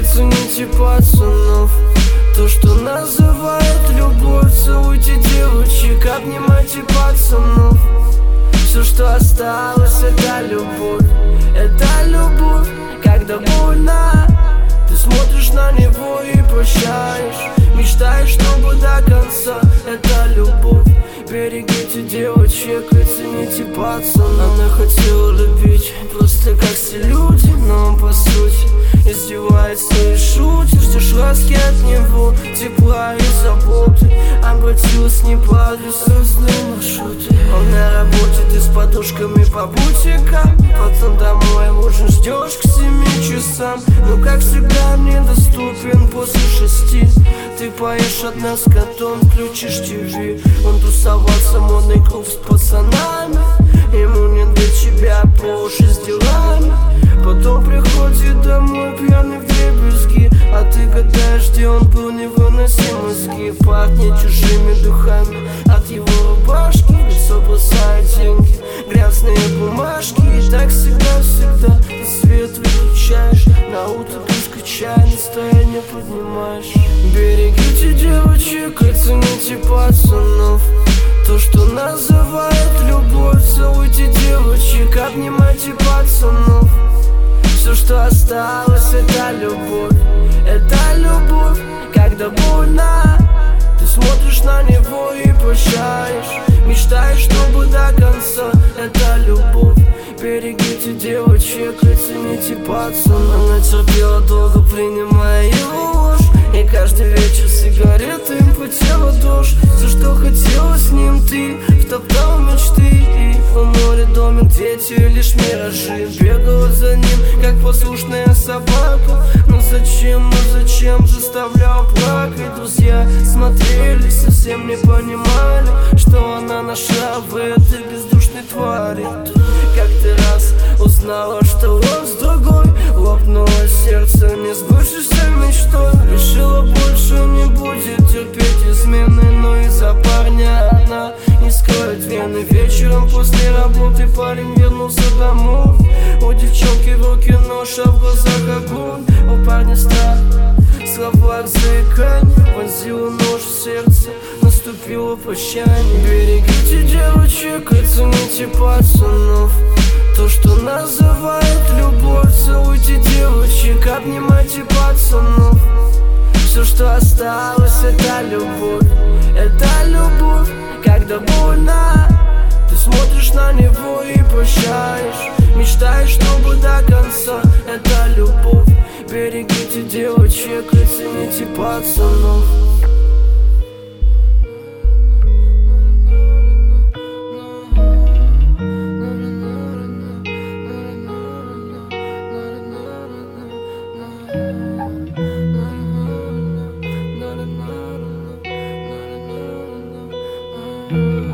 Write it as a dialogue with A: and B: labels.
A: цените пацанов. То, что называют любовь. Целуйте девочек, обнимайте пацанов. Все, что осталось, это любовь. Это любовь, когда больно. Ты смотришь на него и прощаешь. Мечтаешь, чтобы до конца. Это любовь. Берегите девочек и цените пацана. Она хотела любить просто как все люди, но по сути издевается и шутит. Ждешь ласки от него, тепла и заботы. Обратилась не по адресу, злые маршруты. Он на работе, ты с подушками по бутикам. Потом домой ужин ждешь к 7 часам. Но как всегда мне доступен после 6. Ты поешь одна с котом, включишь ТВ. Он тусовался, модный клуб с пацанами. Ему не до тебя, по уши с делами. Потом приходит домой пьяный вдребезги. А ты гадаешь, где он был, невыносимый. Пахнет чужими духами от его рубашки. Лицо бросает деньги, грязные бумажки. И так всегда ты свет выключаешь. На утро кружка чая, настроение поднимаешь. Берегите девочек и цените пацанов. То, что называют любовь. Целуйте девочек, обнимайте пацанов. Все, что осталось, это любовь. Это любовь, когда больно. Ты смотришь на него и прощаешь. Мечтаешь, чтобы до конца. Это любовь. Берегите девочек и цените пацана. Она терпела долго, принимая его ложь. И каждый вечер сигареты им по телу дождь. За что хотела с ним ты, втоптал мечты. И у моря домик, дети лишь миражи. Бегала за ним, как послушная собака. Но зачем заставлял плакать? Друзья смотрели, совсем не понимали, что она нашла в этой бездушной твари. Как-то раз узнала, что он с другой. Лопнуло сердце, не сбывшейся мечтой. Решила, больше не будет терпеть измены. Но из-за парня она не скроет вены. Вечером после работы парень вернулся домой. У девчонки в руке нож, а в глазах огонь. У парня страх, в словах заикание. Вонзила нож в сердце, наступило прощание. Берегите девочек и цените пацанов. То, что называют любовь. Целуйте девочек, обнимайте пацанов. Все, что осталось, это любовь. Это любовь, когда больно. Ты смотришь на него и прощаешь. Мечтаешь, чтобы до конца. Это любовь. Берегите девочек и цените пацанов.
B: Not